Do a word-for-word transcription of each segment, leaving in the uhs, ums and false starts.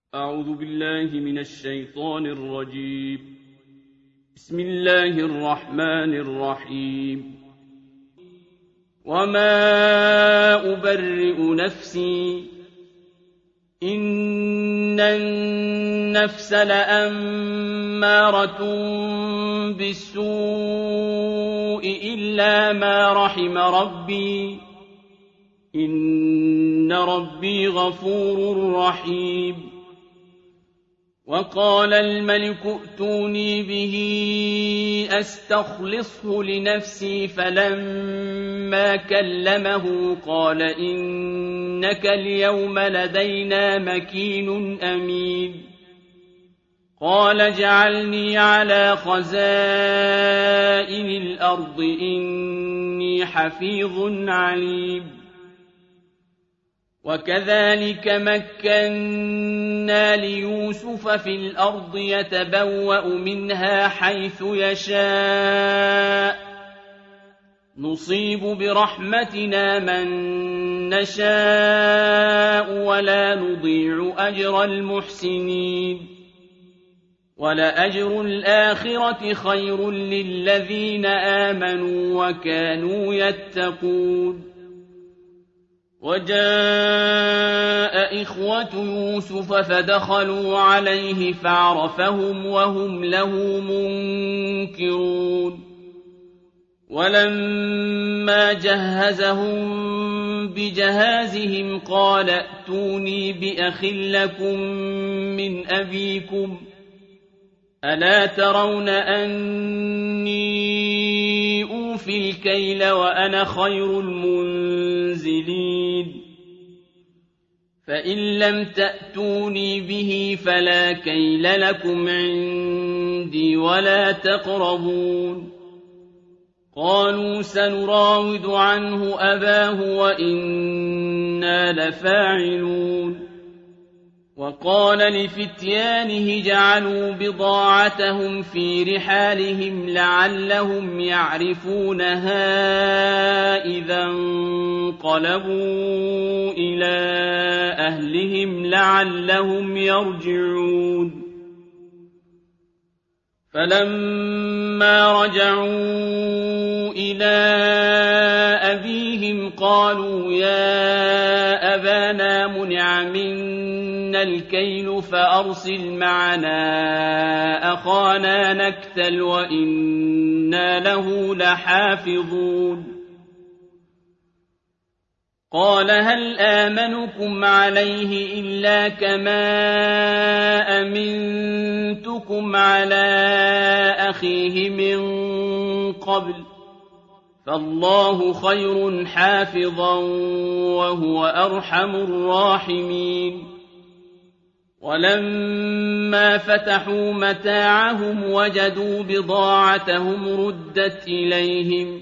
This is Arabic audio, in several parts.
أعوذ بالله من الشيطان الرجيم. بسم الله الرحمن الرحيم. وما أبرئ نفسي إن النفس لأمارة بالسوء إلا ما رحم ربي إن ربي غفور رحيم. وقال الملك ائتوني به أستخلصه لنفسي فلما كلمه قال إنك اليوم لدينا مكين أمين. قال اجعلني على خزائن الأرض إني حفيظ عليم. وكذلك مكنا ليوسف في الأرض يتبوأ منها حيث يشاء نصيب برحمتنا من نشاء ولا نضيع أجر المحسنين. ولأجر الآخرة خير للذين آمنوا وكانوا يتقون. وجاء إخوة يوسف فدخلوا عليه فعرفهم وهم له منكرون. ولما جهزهم بجهازهم قال ائتوني بأخ لكم من أبيكم ألا ترون أني أوفي الكيل وأنا خير المنزلين. فإن لم تأتوني به فلا كيل لكم عندي ولا تقربون. قالوا سنراود عنه أباه وإنا لفاعلون. وقال لفتيانه جعلوا بضاعتهم في رحالهم لعلهم يعرفونها إذا انقلبوا إلى أهلهم لعلهم يرجعون. فلما رجعوا إلى أبيهم قالوا يا أبانا منع منا الكيل فأرسل معنا أخانا نكتل وإنا له لحافظون. قال هل آمنكم عليه إلا كما أمنتكم على أخيه من قبل فالله خير حافظا وهو أرحم الراحمين. ولما فتحوا متاعهم وجدوا بضاعتهم ردت إليهم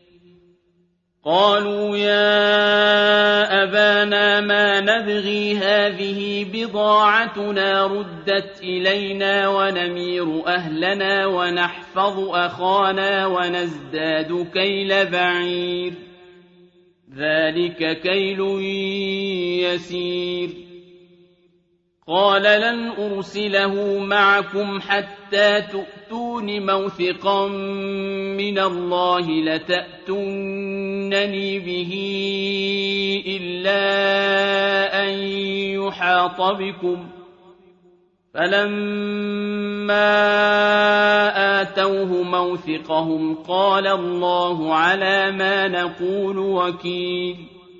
قالوا يا أبانا ما نبغي هذه بضاعتنا ردت إلينا ونمير أهلنا ونحفظ أخانا ونزداد كيل بعير ذلك كيل يسير. قال لن أرسله معكم حتى تؤتون موثقا من الله لتأتونني به إلا أن يحاط بكم. فلما آتوه موثقهم قال الله على ما نقول وكيل.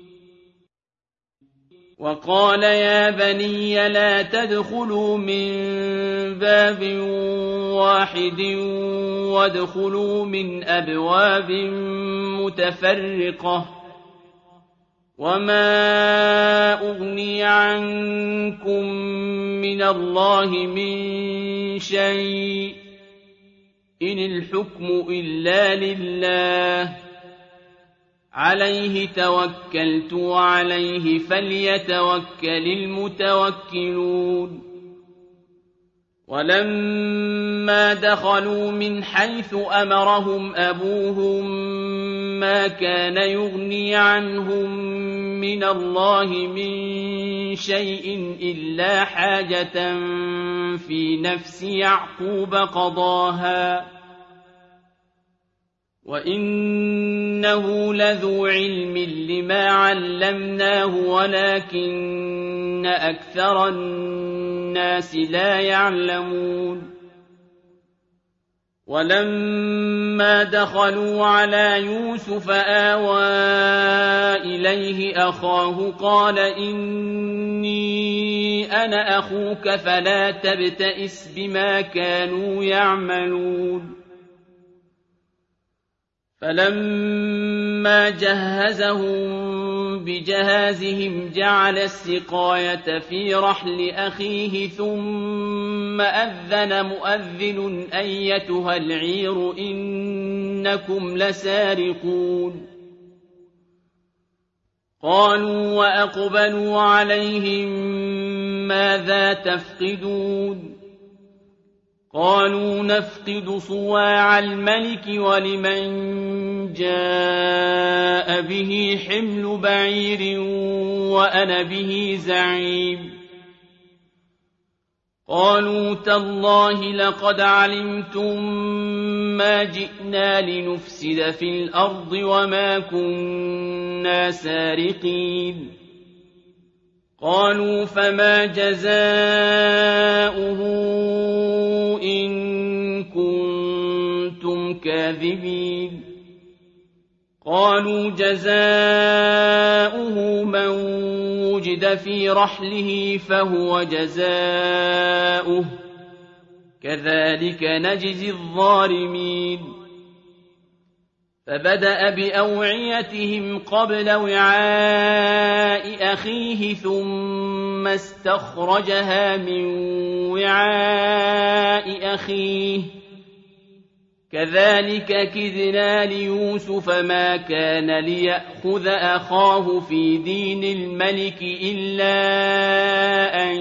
وقال يا بني لا تدخلوا من باب واحد وادخلوا من أبواب متفرقة وما أغني عنكم من الله من شيء إن الحكم إلا لله عليه توكلت وعليه فليتوكل المتوكلون. ولما دخلوا من حيث أمرهم أبوهم ما كان يغني عنهم من الله من شيء إلا حاجة في نفس يعقوب قضاها وإنه لذو علم لما علمناه ولكن أكثر الناس لا يعلمون ولما دخلوا على يوسف آوى إليه أخاه قال إني أنا أخوك فلا تبتئس بما كانوا يعملون فلما جهزهم بجهازهم جعل السقاية في رحل أخيه ثم أذن مؤذن أيتها العير إنكم لسارقون قالوا وأقبلوا عليهم ماذا تفقدون قالوا نفقد صواع الملك ولمن جاء به حمل بعير وأنا به زعيم قالوا تالله لقد علمتم ما جئنا لنفسد في الأرض وما كنا سارقين قالوا فما جزاؤه إن كنتم كاذبين قالوا جزاؤه من وجد في رحله فهو جزاؤه كذلك نجزي الظالمين فبدأ بأوعيتهم قبل وعاء أخيه ثم استخرجها من وعاء أخيه كذلك كدنا ليوسف ما كان ليأخذ أخاه في دين الملك إلا أن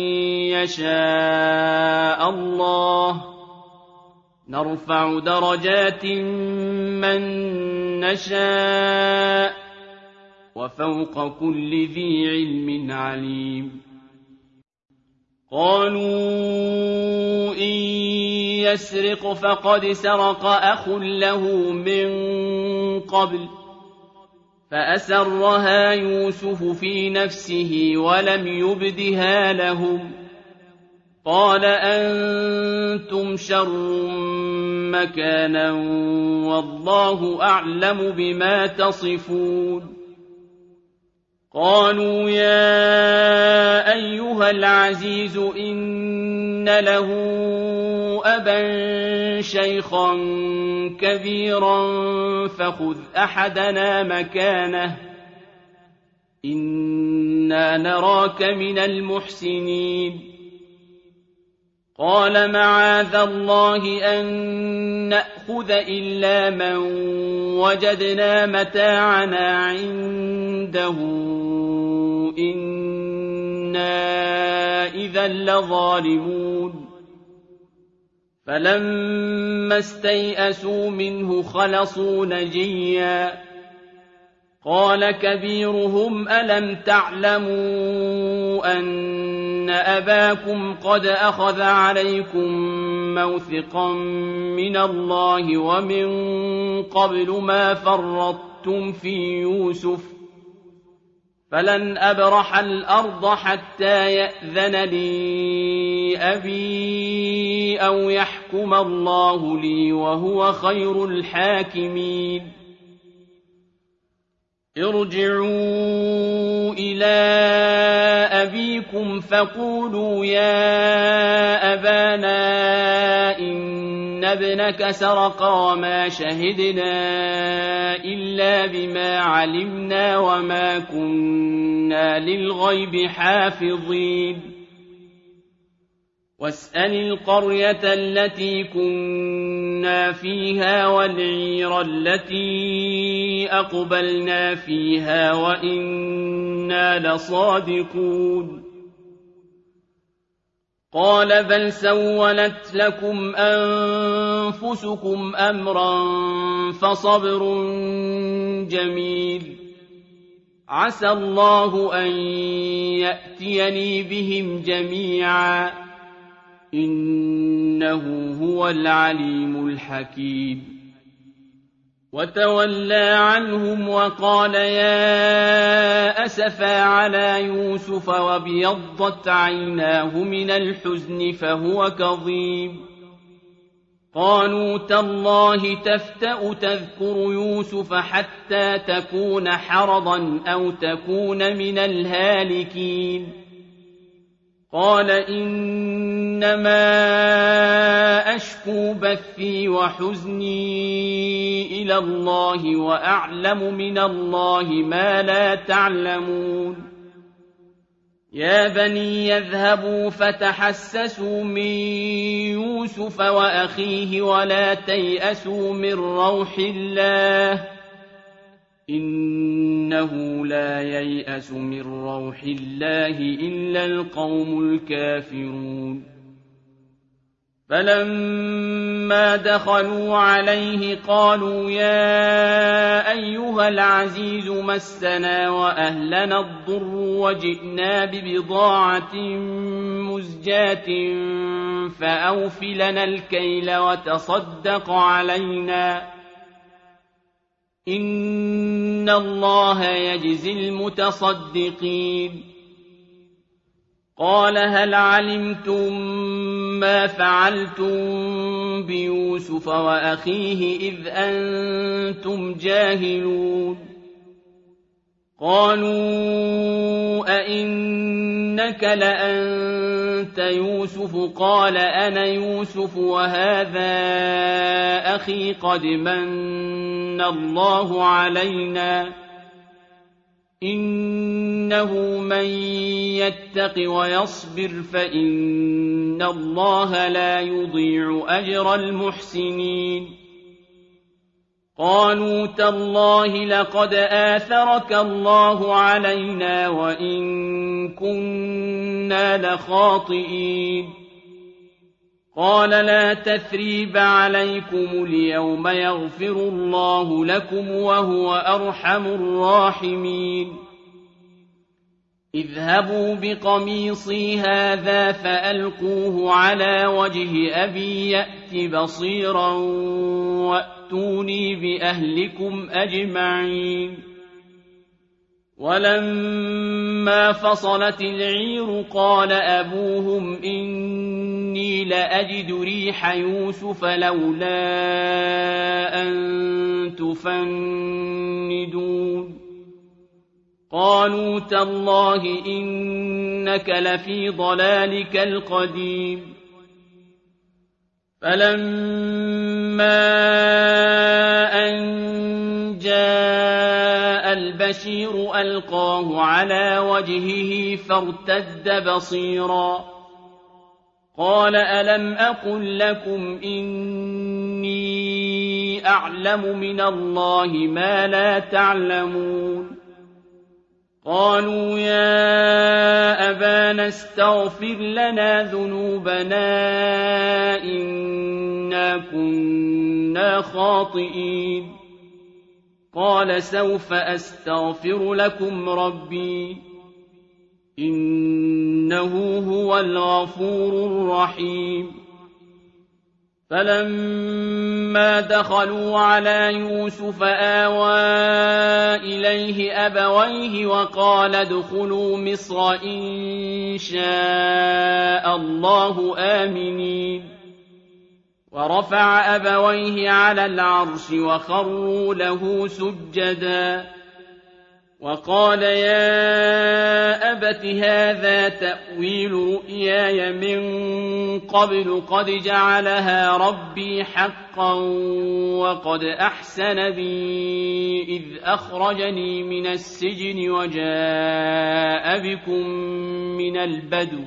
يشاء الله نرفع درجات من نشاء وفوق كل ذي علم عليم قالوا إن يسرق فقد سرق أخ له من قبل فأسرها يوسف في نفسه ولم يبدها لهم قال أنتم شر مكانا والله أعلم بما تصفون قالوا يا أيها العزيز إن له أبا شيخا كبيرا فخذ أحدنا مكانه إنا نراك من المحسنين قال معاذ الله أن نأخذ إلا من وجدنا متاعنا عنده إنا إذا لظالمون فلما استيئسوا منه خلصوا نجيا قال كبيرهم ألم تعلموا أن أباكم قد أخذ عليكم موثقا من الله ومن قبل ما فرطتم في يوسف فلن أبرح الأرض حتى يأذن لي أبي أو يحكم الله لي وهو خير الحاكمين ارجعوا إلى أبيكم فقولوا يا أبانا إن ابنك سرق وما شهدنا إلا بما علمنا وما كنا للغيب حافظين واسأل القرية التي كنا فيها والعير التي أقبلنا فيها وإنا لصادقون قال بل سولت لكم أنفسكم أمرا فصبر جميل عسى الله أن يأتيني بهم جميعا إنه هو العليم الحكيم وتولى عنهم وقال يا أسفا على يوسف وابيضت عيناه من الحزن فهو كظيم قالوا تالله تفتأ تذكر يوسف حتى تكون حرضا أو تكون من الهالكين قال إنما أشكو بثي وحزني إلى الله وأعلم من الله ما لا تعلمون يا بني يذهبوا فتحسسوا من يوسف وأخيه ولا تيأسوا من روح الله إنه لا ييأس من روح الله إلا القوم الكافرون فلما دخلوا عليه قالوا يا أيها العزيز مسنا وأهلنا الضر وجئنا ببضاعة مزجاة فأوف لنا الكيل وتصدق علينا إن الله يجزي المتصدقين قال هل علمتم ما فعلتم بيوسف وأخيه إذ أنتم جاهلون قالوا أئنك لأنت يوسف قال أنا يوسف وهذا أخي قد من الله علينا إنه من يتق ويصبر فإن الله لا يضيع أجر المحسنين قالوا تالله لقد آثرك الله علينا وإن كنا لخاطئين قال لا تثريب عليكم اليوم يغفر الله لكم وهو أرحم الراحمين اذهبوا بقميصي هذا فألقوه على وجه أبي يأت بصيرا وأتوني بأهلكم أجمعين ولما فصلت العير قال أبوهم إني لأجد ريح يوسف لولا أن تفندون قالوا تالله إنك لفي ضلالك القديم فلما أن جاء البشير ألقاه على وجهه فارتد بصيرا قال ألم أقل لكم إني أعلم من الله ما لا تعلمون قالوا يا أبانا استغفر لنا ذنوبنا إنا كنا خاطئين قال سوف أستغفر لكم ربي إنه هو الغفور الرحيم فلما دخلوا على يوسف آوى إليه أبويه وقال ادخلوا مصر إن شاء الله آمنين ورفع أبويه على العرش وخروا له سجدا وقال يا أبت هذا تأويل رؤياي من قبل قد جعلها ربي حقا وقد أحسن بي إذ أخرجني من السجن وجاء بكم من البدو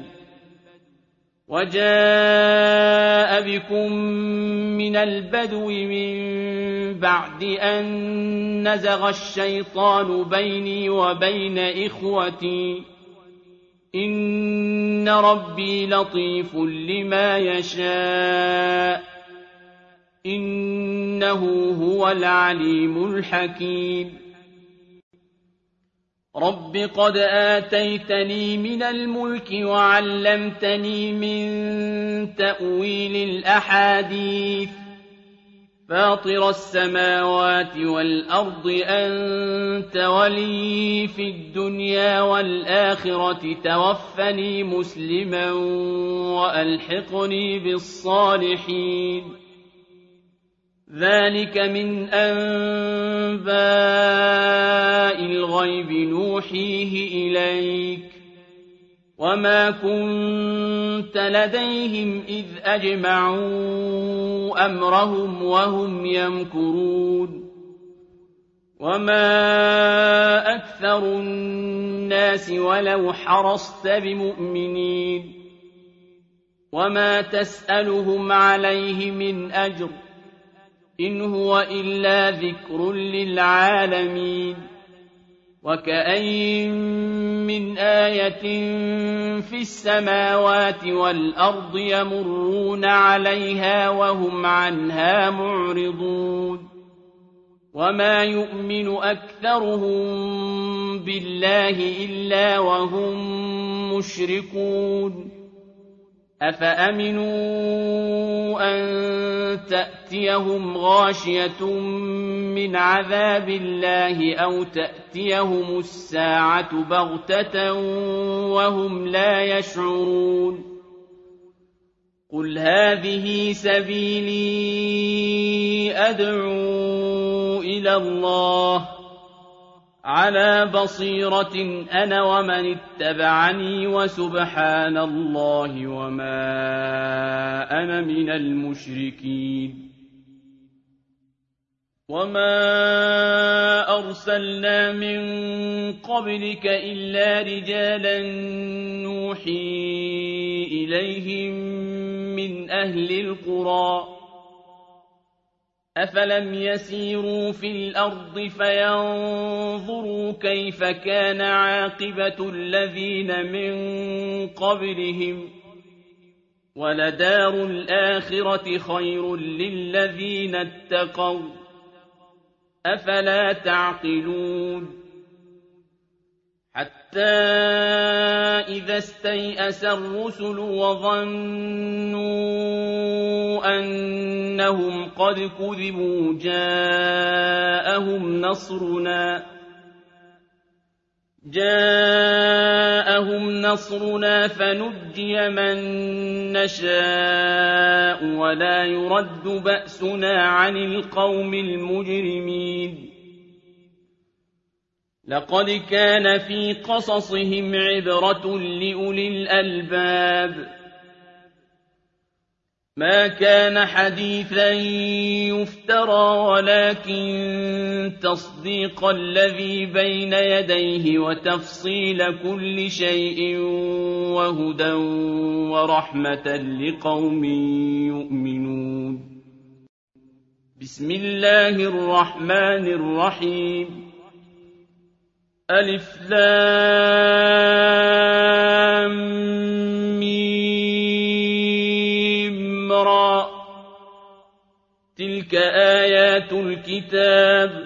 وجاء بكم من البدو من بعد أن نزغ الشيطان بيني وبين إخوتي إن ربي لطيف لما يشاء إنه هو العليم الحكيم رب قد آتيتني من الملك وعلمتني من تأويل الأحاديث فاطر السماوات والأرض أنت ولي في الدنيا والآخرة توفني مسلما وألحقني بالصالحين ذلك من أنباء الغيب نوحيه إليك وما كنت لديهم إذ أجمعوا أمرهم وهم يمكرون وما أكثر الناس ولو حرصت بمؤمنين وما تسألهم عليه من أجر إن هو إلا ذكر للعالمين وكأين من آية في السماوات والأرض يمرون عليها وهم عنها معرضون وما يؤمن أكثرهم بالله إلا وهم مشركون أفأمنوا أن تأتيهم غاشية من عذاب الله أو تأتيهم الساعة بغتة وهم لا يشعرون قل هذه سبيلي أدعو إلى الله على بصيرة أنا ومن اتبعني وسبحان الله وما أنا من المشركين وما أرسلنا من قبلك إلا رجالا نوحي إليهم من أهل القرى أفلم يسيروا في الأرض فينظروا كيف كان عاقبة الذين من قبلهم ولدار الآخرة خير للذين اتقوا أفلا تعقلون حتى إذا استيأس الرسل وظنوا أنهم قد كذبوا جاءهم نصرنا جاءهم نصرنا فنجي من نشاء ولا يرد بأسنا عن القوم المجرمين لقد كان في قصصهم عبرة لأولي الألباب ما كان حديثا يفترى ولكن تصديق الذي بين يديه وتفصيل كل شيء وهدى ورحمة لقوم يؤمنون بسم الله الرحمن الرحيم ألف لام ميم را تلك آيات الكتاب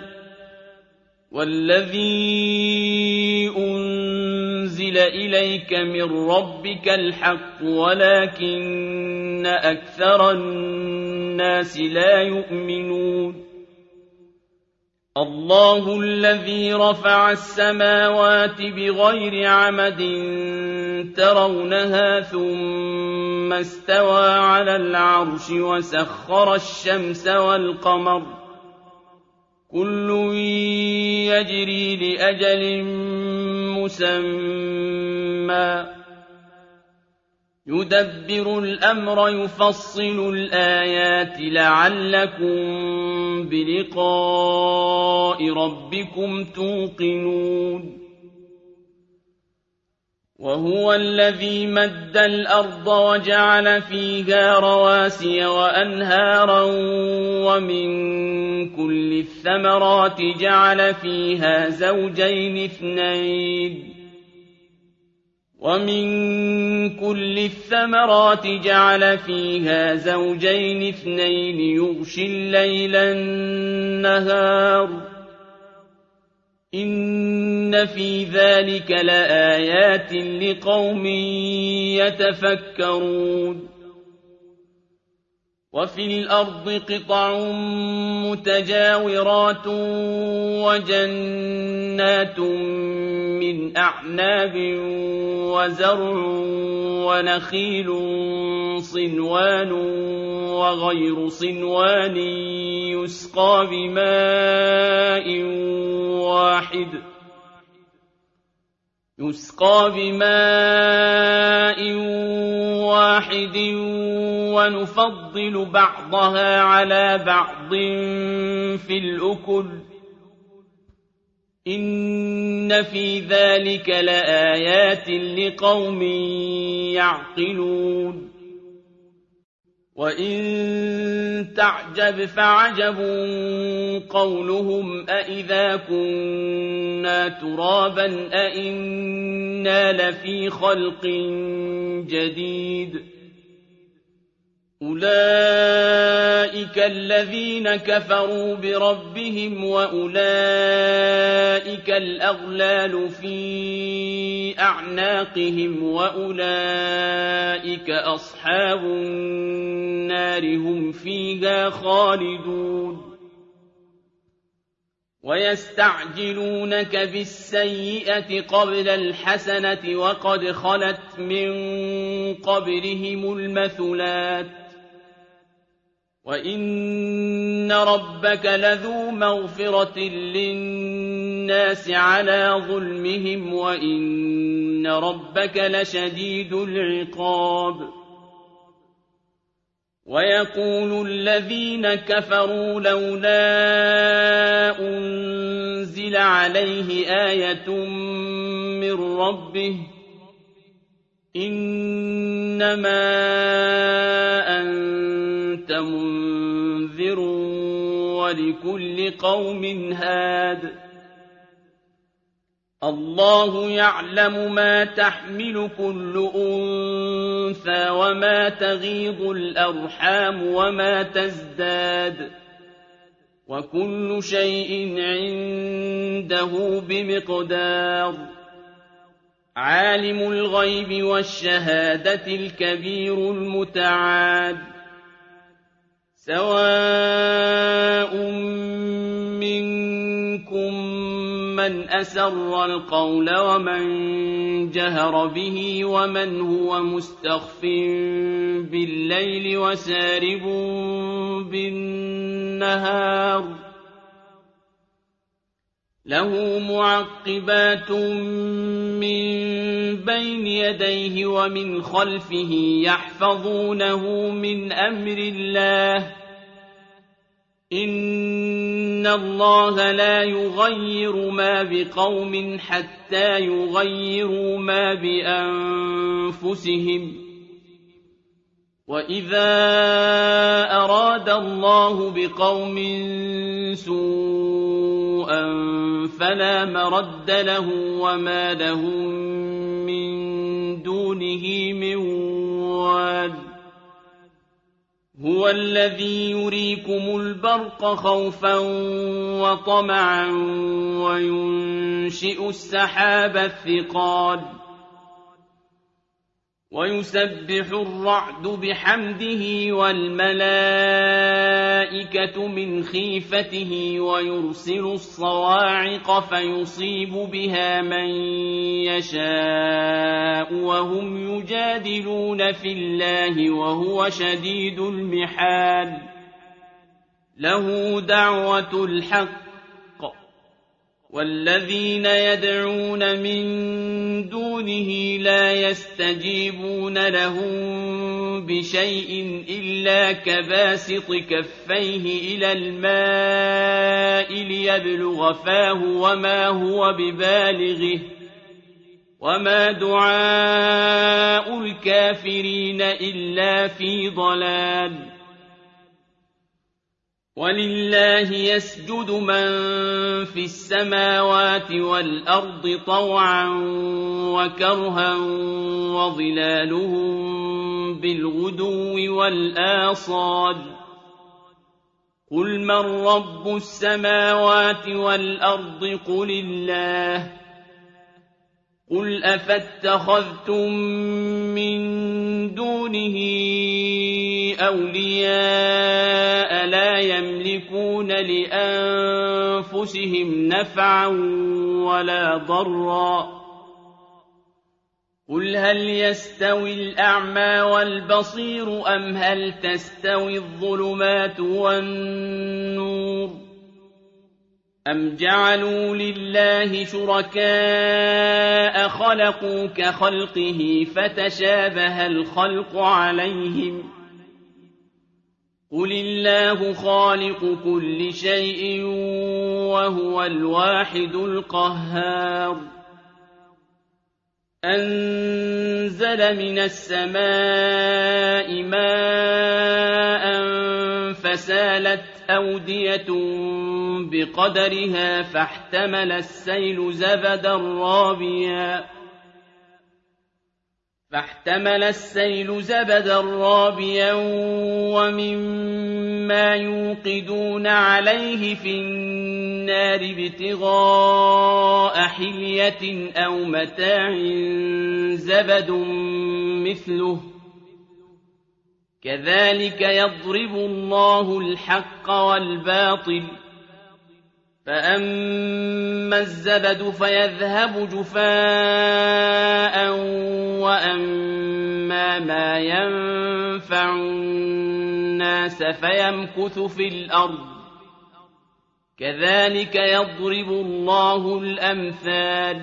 والذي أنزل إليك من ربك الحق ولكن أكثر الناس لا يؤمنون الله الذي رفع السماوات بغير عمد ترونها ثم استوى على العرش وسخر الشمس والقمر كل يجري لأجل مسمى يدبر الأمر يفصل الآيات لعلكم بلقاء ربكم توقنون وهو الذي مد الأرض وجعل فيها رواسي وأنهارا ومن كل الثمرات جعل فيها زوجين اثنين ومن كل الثمرات جعل فيها زوجين اثنين يغشي الليل النهار إن في ذلك لآيات لقوم يتفكرون وفي الأرض قطع متجاورات وجنات من أعناب وزرع ونخيل صنوان وغير صنوان يسقى بماء واحد يسقى بماء واحد ونفضل بعضها على بعض في الأكل إن في ذلك لآيات لقوم يعقلون وإن تعجب فعجب قولهم أإذا كنا ترابا أإنا لفي خلق جديد أولئك الذين كفروا بربهم وأولئك الأغلال في أعناقهم وأولئك أصحاب النار هم فيها خالدون ويستعجلونك بالسيئة قبل الحسنة وقد خلت من قبلهم المثلات وإن ربك لذو مغفرة للناس على ظلمهم وإن ربك لشديد العقاب ويقول الذين كفروا لولا أنزل عليه آية من ربه إنما أنت منذر ولكل قوم هاد الله يعلم ما تحمل كل أنثى وما تغيض الأرحام وما تزداد وكل شيء عنده بمقدار عالم الغيب والشهادة الكبير المتعال سواء منكم من أسر القول ومن جهر به ومن هو مستخف بالليل وسارب بالنهار له معقبات من بين يديه ومن خلفه يحفظونه من أمر الله إن الله لا يغير ما بقوم حتى يغيروا ما بأنفسهم وإذا أراد الله بقوم سوءا فلا مرد له وما لهم من دونه من وال هو الذي يريكم البرق خوفا وطمعا وينشئ السحاب الثقال ويسبح الرعد بحمده والملائكة من خيفته ويرسل الصواعق فيصيب بها من يشاء وهم يجادلون في الله وهو شديد المحال له دعوة الحق والذين يدعون من دونه لا يستجيبون لهم بشيء إلا كباسط كفيه إلى الماء ليبلغ فاه وما هو ببالغه وما دعاء الكافرين إلا في ضلال ولله يسجد من في السماوات والأرض طوعا وكرها وظلالهم بالغدو والآصال قل من رب السماوات والأرض قل الله قل أفاتخذتم من دونه أولياء لا يملكون لأنفسهم نفعا ولا ضرا قل هل يستوي الأعمى والبصير أم هل تستوي الظلمات والنور أم جعلوا لله شركاء خلقوا كخلقه فتشابه الخلق عليهم قل الله خالق كل شيء وهو الواحد القهار أنزل من السماء ماء فسالت أودية بقدرها فاحتمل السيل زبدا رابيا فاحتمل السيل زبدا رابيا ومما يوقدون عليه في النار ابتغاء حلية أو متاع زبد مثله كذلك يضرب الله الحق والباطل فأما الزبد فيذهب جفاء وأما ما ينفع الناس فيمكث في الأرض كذلك يضرب الله الأمثال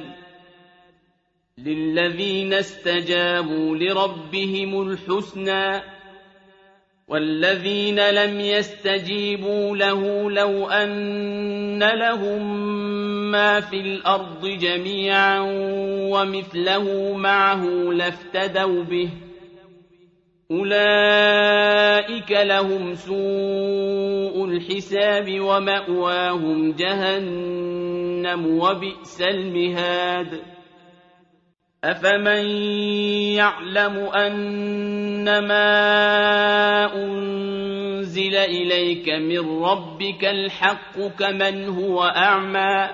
للذين استجابوا لربهم الحسنى والذين لم يستجيبوا له لو أن لهم ما في الأرض جميعا ومثله معه لافتدوا به أولئك لهم سوء الحساب ومأواهم جهنم وبئس المهاد أفمن يعلم أنما أنزل إليك من ربك الحق كمن هو أعمى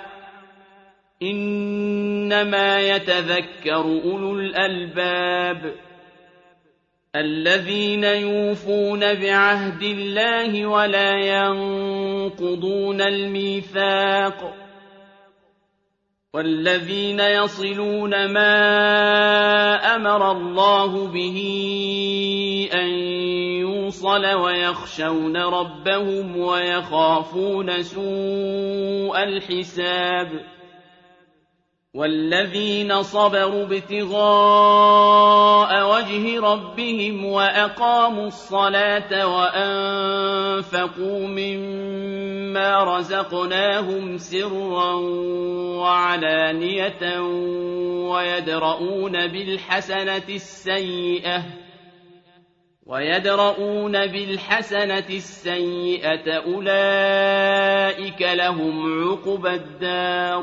إنما يتذكر أولو الألباب الذين يوفون بعهد الله ولا ينقضون الميثاق والذين يصلون ما أمر الله به أن يوصل ويخشون ربهم ويخافون سوء الحساب والذين صبروا ابتغاء وجه ربهم وأقاموا الصلاة وأنفقوا مما رزقناهم سرا وعلانية ويدرؤون بالحسنة السيئة ويدرؤون بالحسنة السيئة أولئك لهم عقبى الدار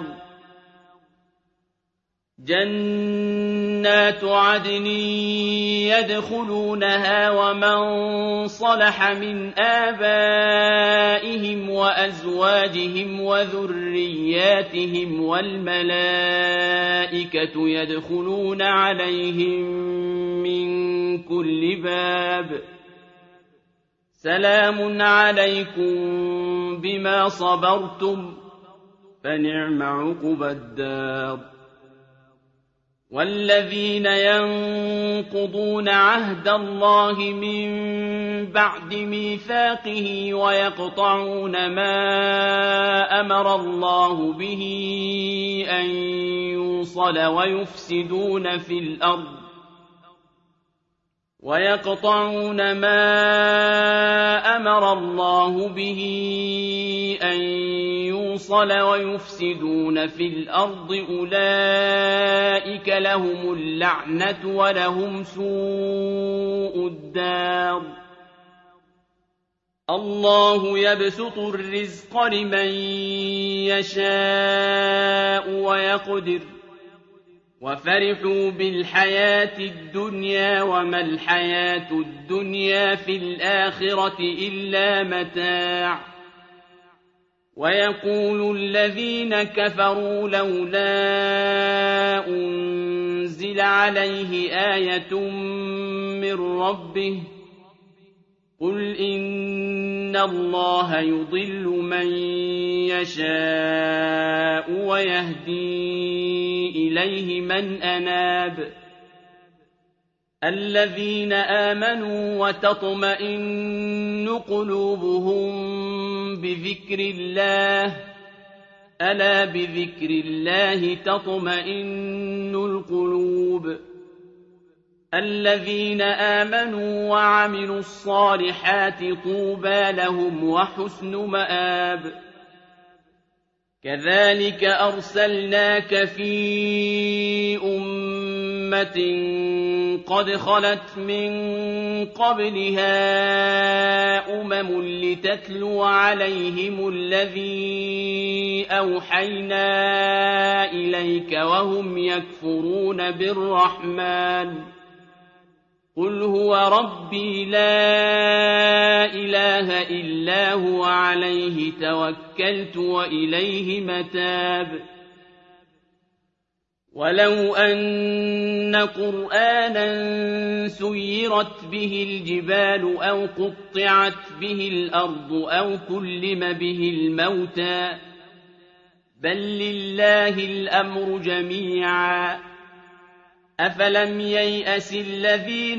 جنات عدن يدخلونها ومن صلح من آبائهم وأزواجهم وذرياتهم والملائكة يدخلون عليهم من كل باب سلام عليكم بما صبرتم فنعم عقبى الدار والذين ينقضون عهد الله من بعد ميثاقه ويقطعون ما أمر الله به أن يوصل ويفسدون في الأرض ويقطعون ما أمر الله به أن يوصل ويفسدون في الأرض أولئك لهم اللعنة ولهم سوء الدار الله يبسط الرزق لمن يشاء ويقدر وفرحوا بالحياة الدنيا وما الحياة الدنيا في الآخرة إلا متاع ويقول الذين كفروا لولا أنزل عليه آية من ربه قل إن الله يضل من يشاء ويهدي إليه من أناب الذين آمنوا وتطمئن قلوبهم بذكر الله ألا بذكر الله تطمئن القلوب الذين آمنوا وعملوا الصالحات طوبى لهم وحسن مآب كذلك أرسلناك في أمة قد خلت من قبلها أمم لتتلو عليهم الذي أوحينا إليك وهم يكفرون بالرحمن قل هو ربي لا إله إلا هو عليه توكلت وإليه متاب ولو أن قرآنا سيرت به الجبال أو قطعت به الأرض أو كلم به الموتى بل لله الأمر جميعا أفلم ييأس الذين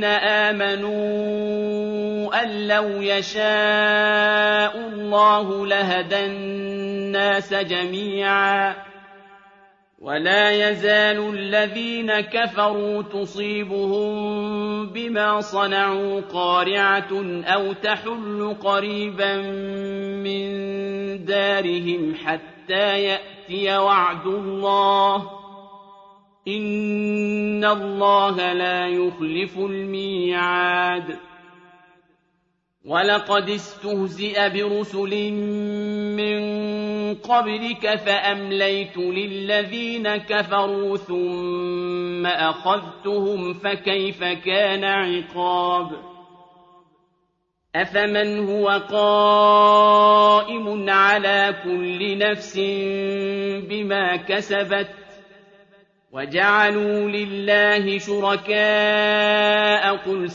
آمنوا أن لو يشاء الله لهدى الناس جميعا ولا يزال الذين كفروا تصيبهم بما صنعوا قارعة أو تحل قريبا من دارهم حتى يأتي وعد الله إن الله لا يخلف الميعاد ولقد استهزئ برسل من قبلك فأمليت للذين كفروا ثم أخذتهم فكيف كان عقاب أفمن هو قائم على كل نفس بما كسبت وجعلوا لله شركاء قل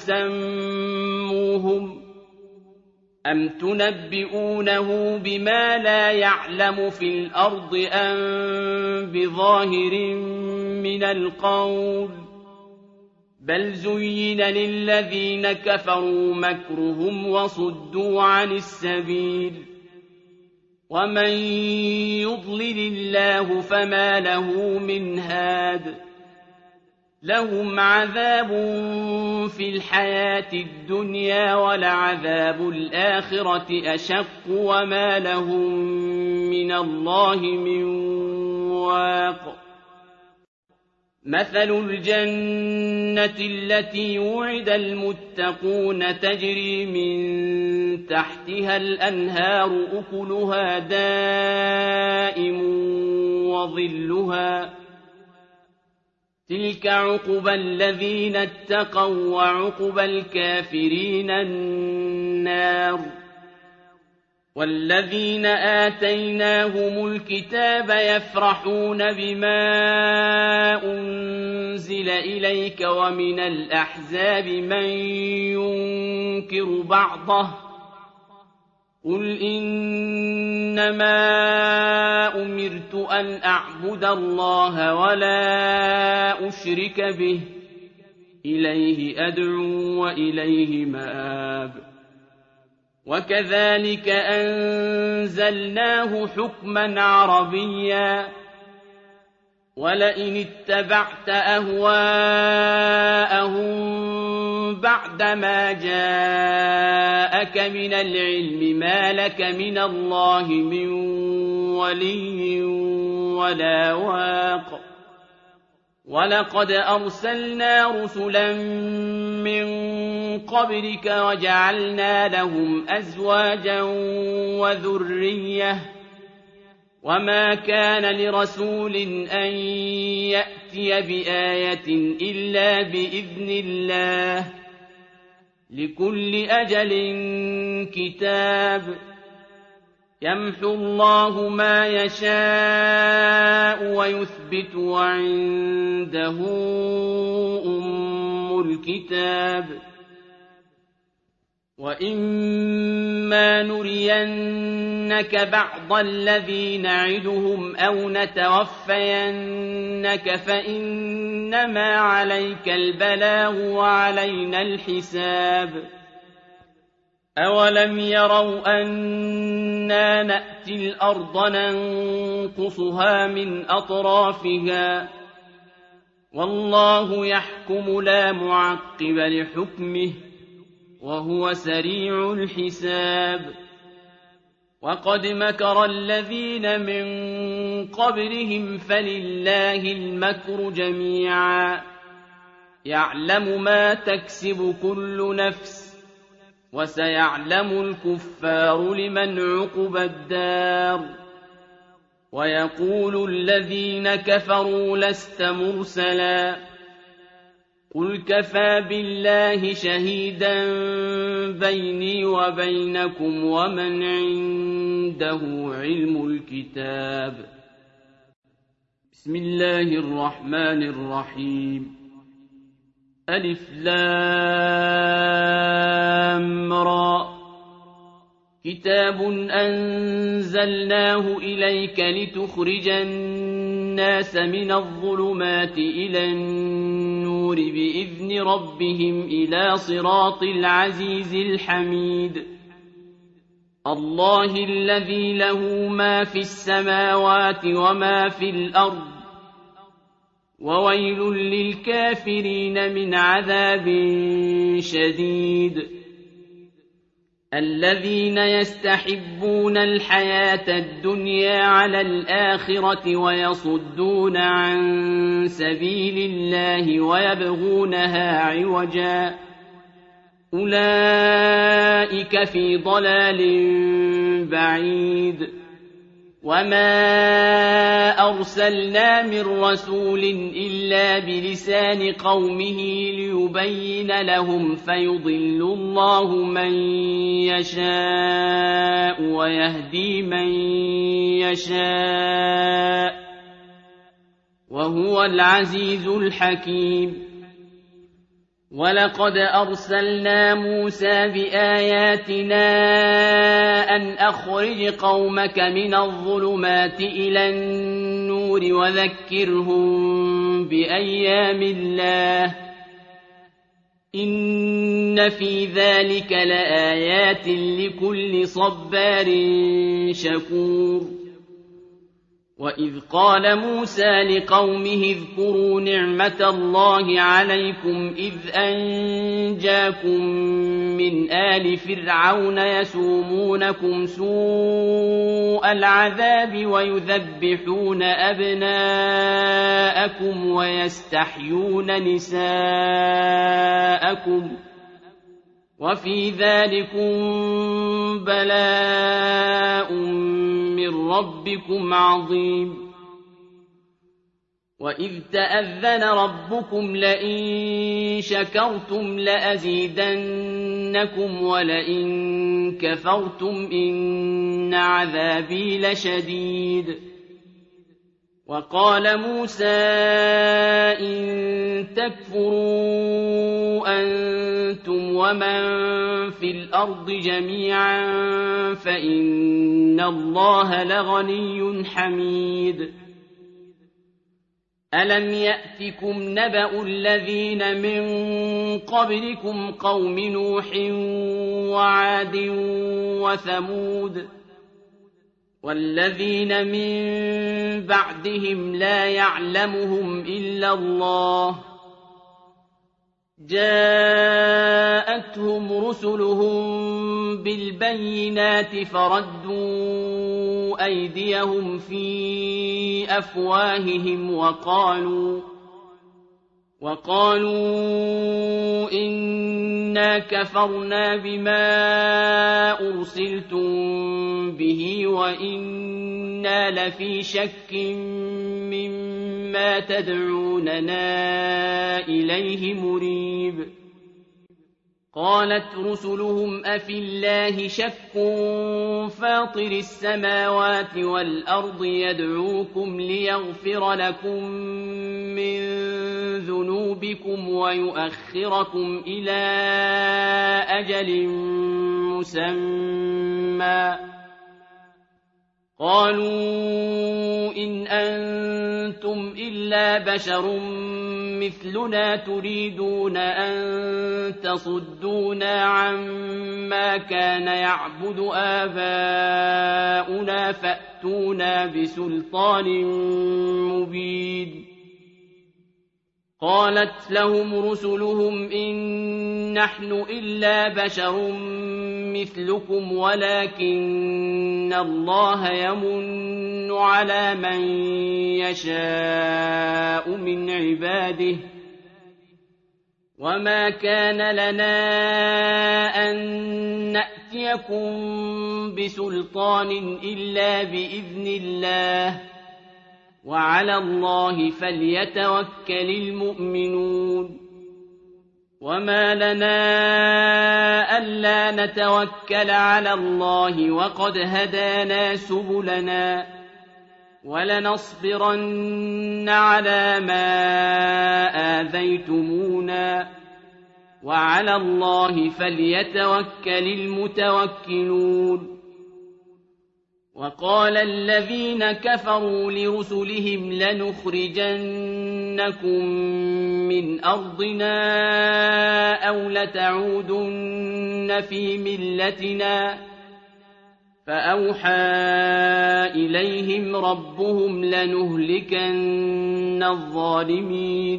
سموهم أم تنبئونه بما لا يعلم في الأرض أم بظاهر من القول بل زين للذين كفروا مكرهم وصدوا عن السبيل ومن يضلل الله فما له من هاد لهم عذاب في الحياة الدنيا ولعذاب الآخرة أشق وما لهم من الله من واق مثل الجنة التي وعد المتقون تجري من تحتها الأنهار أكلها دائم وظلها تلك عقبى الذين اتقوا وعقبى الكافرين النار والذين آتيناهم الكتاب يفرحون بما أنزل إليك ومن الأحزاب من ينكر بعضه قل إنما أمرت أن أعبد الله ولا أشرك به إليه أدعو وإليه مآب وكذلك أنزلناه حكما عربيا ولئن اتبعت أهواءهم بعدما جاءك من العلم ما لك من الله من ولي ولا واق ولقد أرسلنا رسلا من قبلك وجعلنا لهم أزواجا وذرية وما كان لرسول أن يأتي بآية إلا بإذن الله لكل أجل كتاب يمحو الله ما يشاء ويثبت وعنده أم الكتاب وإما نرينك بعض الذي نعدهم أو نتوفينك فإنما عليك البلاغ وعلينا الحساب أولم يروا أنا نأتي الأرض ننقصها من أطرافها والله يحكم لا معقب لحكمه وهو سريع الحساب وقد مكر الذين من قبلهم فلله المكر جميعا يعلم ما تكسب كل نفس وسيعلم الكفار لمن عقبى الدار ويقول الذين كفروا لست مرسلا قل كفى بالله شهيدا بيني وبينكم ومن عنده علم الكتاب بسم الله الرحمن الرحيم ألف لام را كتاب أنزلناه إليك لتخرج الناس من الظلمات إلى النور بإذن ربهم إلى صراط العزيز الحميد الله الذي له ما في السماوات وما في الأرض وويل للكافرين من عذاب شديد الذين يستحبون الحياة الدنيا على الآخرة ويصدون عن سبيل الله ويبغونها عوجا أولئك في ضلال بعيد وما أرسلنا من رسول إلا بلسان قومه ليبين لهم فيضل الله من يشاء ويهدي من يشاء وهو العزيز الحكيم ولقد أرسلنا موسى بآياتنا أن أخرج قومك من الظلمات إلى النور وذكرهم بأيام الله إن في ذلك لآيات لكل صبار شكور وإذ قال موسى لقومه اذكروا نعمة الله عليكم إذ أنجاكم من آل فرعون يسومونكم سوء العذاب ويذبحون أبناءكم ويستحيون نساءكم وفي ذلكم بلاء من ربكم عظيم وإذ تأذن ربكم لئن شكرتم لأزيدنكم ولئن كفرتم إن عذابي لشديد وقال موسى إن تكفروا أنتم ومن في الأرض جميعا فإن الله لغني حميد ألم يأتكم نبأ الذين من قبلكم قوم نوح وعاد وثمود والذين من بعدهم لا يعلمهم إلا الله جاءتهم رسلهم بالبينات فردوا أيديهم في أفواههم وقالوا وقالوا إنا كفرنا بما أرسلتم به وإنا لفي شك مما تدعوننا إليه مريب قالت رسلهم أفي الله شك فاطر السماوات والأرض يدعوكم ليغفر لكم من ذنوبكم ويؤخركم إلى أجل مسمى قالوا إن أنتم إلا بشر مثلنا تريدون أن تصدونا عما كان يعبد آباؤنا فأتونا بسلطان مبين قالت لهم رسلهم إن نحن إلا بشر مثلكم ولكن الله يمن على من يشاء من عباده وما كان لنا أن نأتيكم بسلطان إلا بإذن الله وعلى الله فليتوكل المؤمنون وما لنا ألا نتوكل على الله وقد هدانا سبلنا ولنصبرن على ما آذيتمونا وعلى الله فليتوكل المتوكلون وقال الذين كفروا لرسلهم لنخرجنكم من أرضنا أو لتعودن في ملتنا فأوحى إليهم ربهم لنهلكن الظالمين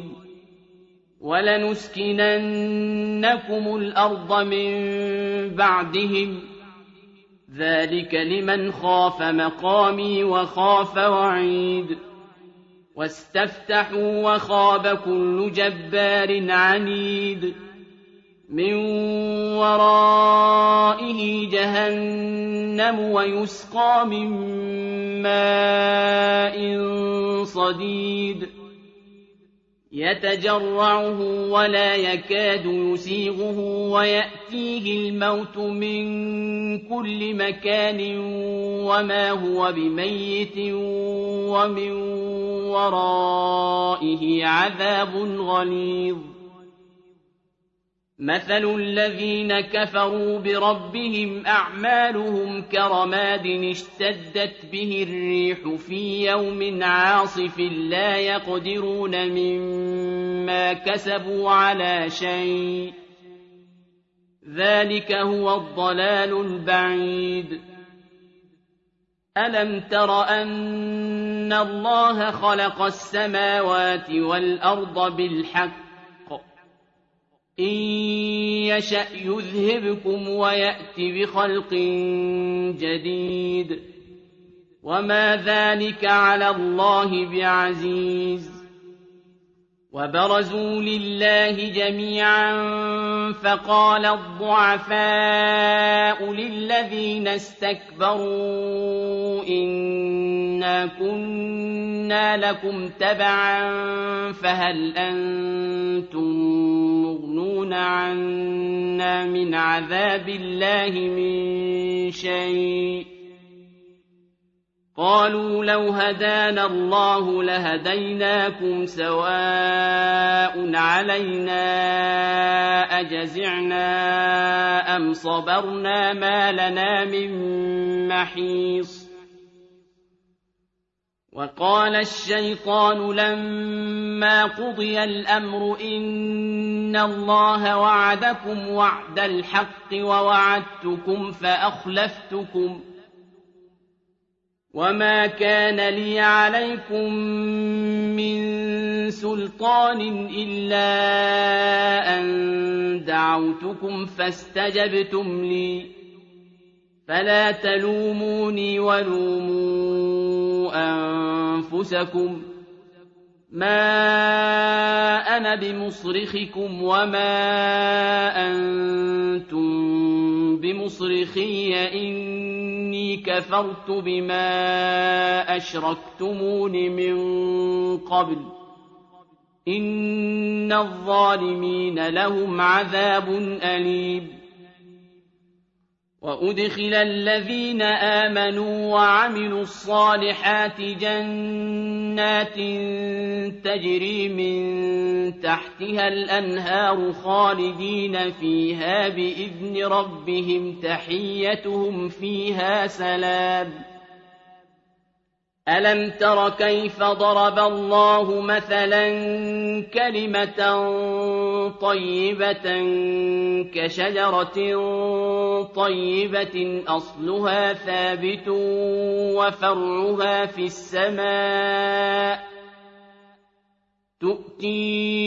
ولنسكننكم الأرض من بعدهم ذلك لمن خاف مقامي وخاف وعيد واستفتحوا وخاب كل جبار عنيد من ورائه جهنم ويسقى من ماء صديد يتجرعه ولا يكاد يسيغه ويأتيه الموت من كل مكان وما هو بميت ومن ورائه عذاب غليظ مثل الذين كفروا بربهم أعمالهم كرماد اشتدت به الريح في يوم عاصف لا يقدرون مما كسبوا على شيء ذلك هو الضلال البعيد ألم تر أن الله خلق السماوات والأرض بالحق إن يشأ يذهبكم ويأت بخلق جديد وما ذلك على الله بعزيز وبرزوا لله جميعا فقال الضعفاء للذين استكبروا إنا كنا لكم تبعا فهل أنتم مغنون عنا من عذاب الله من شيء قالوا لو هدانا الله لهديناكم سواء علينا أجزعنا أم صبرنا ما لنا من محيص وقال الشيطان لما قضي الأمر إن الله وعدكم وعد الحق ووعدتكم فأخلفتكم وما كان لي عليكم من سلطان إلا أن دعوتكم فاستجبتم لي فلا تلوموني ولوموا أنفسكم ما أنا بمصرخكم وما أنتم بمصرخي إني كفرت بما أشركتمون من قبل إن الظالمين لهم عذاب أليم وأدخل الذين آمنوا وعملوا الصالحات جنات تجري من تحتها الأنهار خالدين فيها بإذن ربهم تحيتهم فيها سلام ألم تر كيف ضرب الله مثلا كلمة طيبة كشجرة طيبة أصلها ثابت وفرعها في السماء تؤتي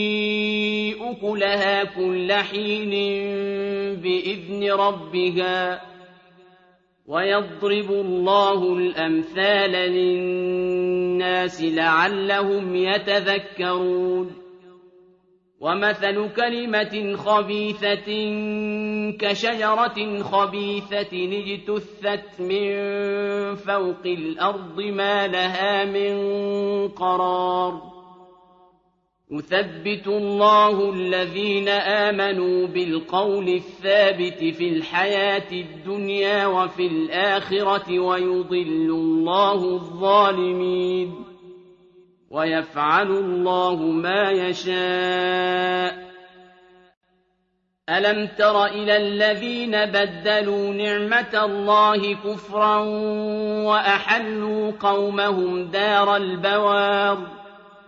أكلها كل حين بإذن ربها ويضرب الله الأمثال للناس لعلهم يتذكرون ومثل كلمة خبيثة كشجرة خبيثة اجتثت من فوق الأرض ما لها من قرار يثبت الله الذين آمنوا بالقول الثابت في الحياة الدنيا وفي الآخرة ويضل الله الظالمين ويفعل الله ما يشاء ألم تر إلى الذين بدلوا نعمة الله كفرا وأحلوا قومهم دار البوار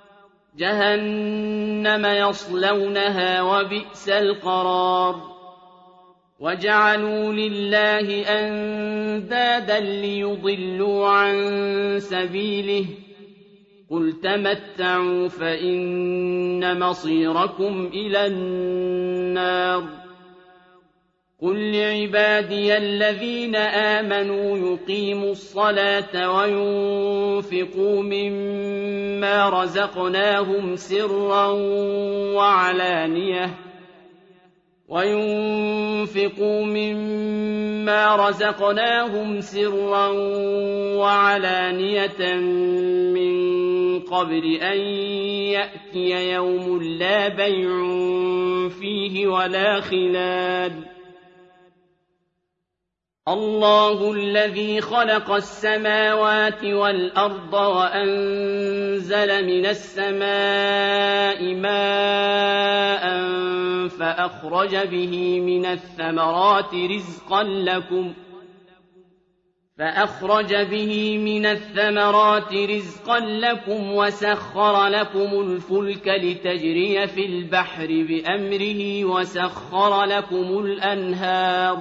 جهنم يصلونها وبئس القرار وجعلوا لله أندادا ليضلوا عن سبيله قل تمتعوا فإن مصيركم إلى النار قل لعبادي الذين آمنوا يقيموا الصلاة وينفقوا مما رزقناهم سرا وعلانية وينفقوا مما رزقناهم سرا وعلانية من قبل أن يأتي يوم لا بيع فيه ولا خلال الله الذي خلق السماوات والأرض وأنزل من السماء ماء فأخرج به من الثمرات رزقا لكم فأخرج به من الثمرات رزقا لكم وسخر لكم الفلك لتجري في البحر بأمره وسخر لكم الأنهار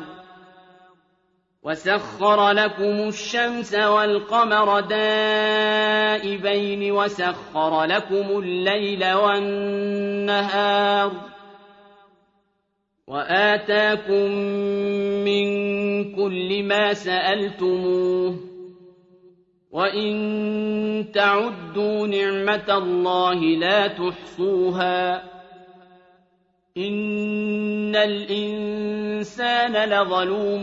وسخر لكم الشمس والقمر دائبين وسخر لكم الليل والنهار وآتاكم من كل ما سألتموه وإن تعدوا نعمة الله لا تحصوها إن الإنسان لظلوم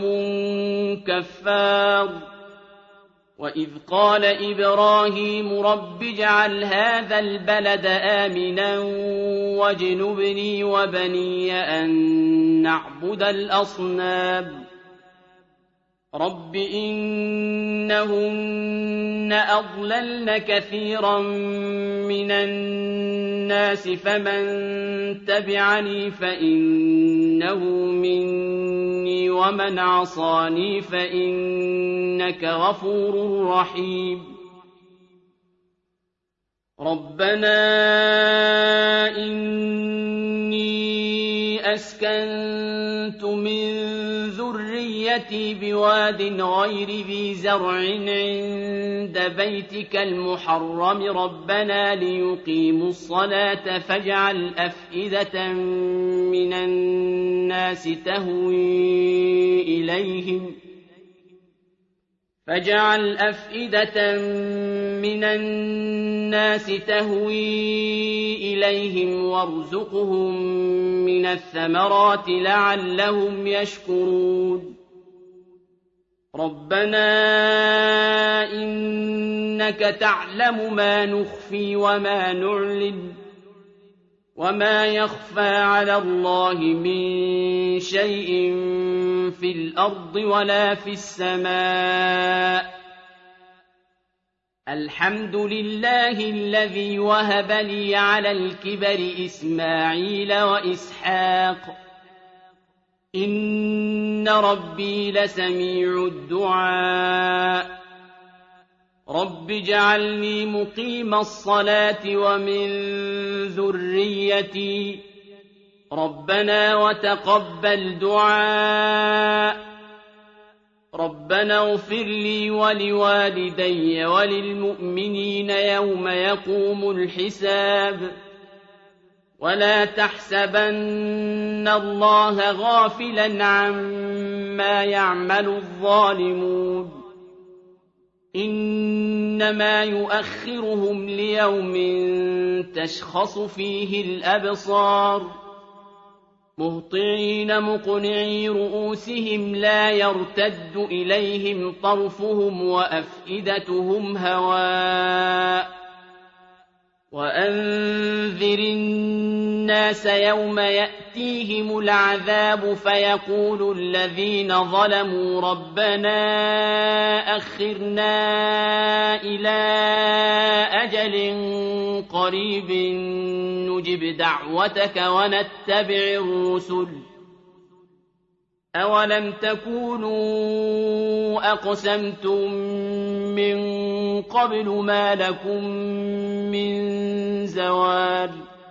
كفار وإذ قال إبراهيم رب اجعل هذا البلد آمنا واجنبني وبني أن نعبد الأصنام رب إنهن أضللن كثيرا من الناس فمن تبعني فإنه مني ومن عصاني فإنك غفور رحيم ربنا إني أسكنت من ذريتي بواد غير ذي زرع عند بيتك المحرم ربنا ليقيموا الصلاة فاجعل أفئدة من الناس تهوي إليهم فاجعل أفئدة من الناس تهوي إليهم وارزقهم من الثمرات لعلهم يشكرون ربنا إنك تعلم ما نخفي وما نعلن وما يخفى على الله من شيء في الأرض ولا في السماء الحمد لله الذي وهب لي على الكبر إسماعيل وإسحاق إن ربي لسميع الدعاء رب اجعلني مقيم الصلاة ومن ذريتي ربنا وتقبل دعاء ربنا اغفر لي ولوالدي وللمؤمنين يوم يقوم الحساب ولا تحسبن الله غافلا عما يعمل الظالمون إنما يؤخرهم ليوم تشخص فيه الأبصار مهطعين مقنعي رؤوسهم لا يرتد إليهم طرفهم وأفئدتهم هواء وأنذر الناس يوم يأتيهم العذاب فيقول الذين ظلموا ربنا أخرنا إلى أجل قريب نجب دعوتك ونتبع الرسل أولم تكونوا أقسمتم من قبل ما لكم من زوال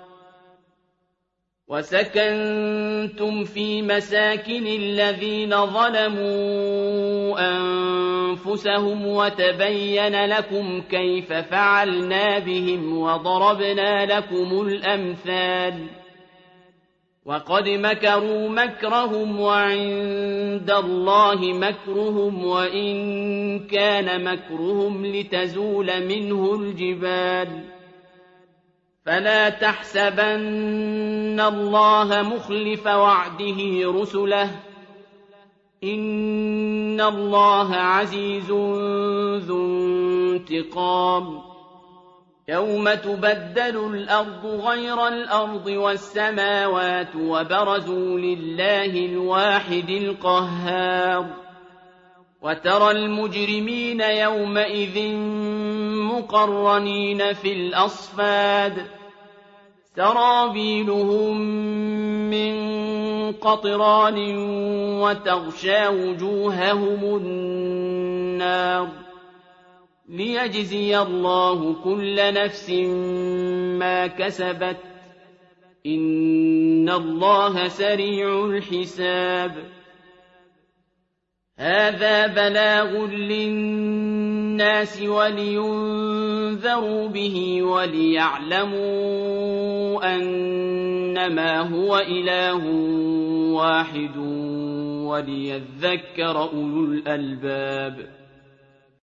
وسكنتم في مساكن الذين ظلموا أنفسهم وتبين لكم كيف فعلنا بهم وضربنا لكم الأمثال وقد مكروا مكرهم وعند الله مكرهم وإن كان مكرهم لتزول منه الجبال فلا تحسبن الله مخلف وعده رسله إن الله عزيز ذو انتقام يوم تبدل الأرض غير الأرض والسماوات وبرزوا لله الواحد القهار وترى المجرمين يومئذ مقرنين في الأصفاد سرابيلهم من قطران وتغشى وجوههم النار ليجزي الله كل نفس ما كسبت إن الله سريع الحساب هذا بلاغ للناس ولينذروا به وليعلموا أنما هو إله واحد وليذكر أولو الألباب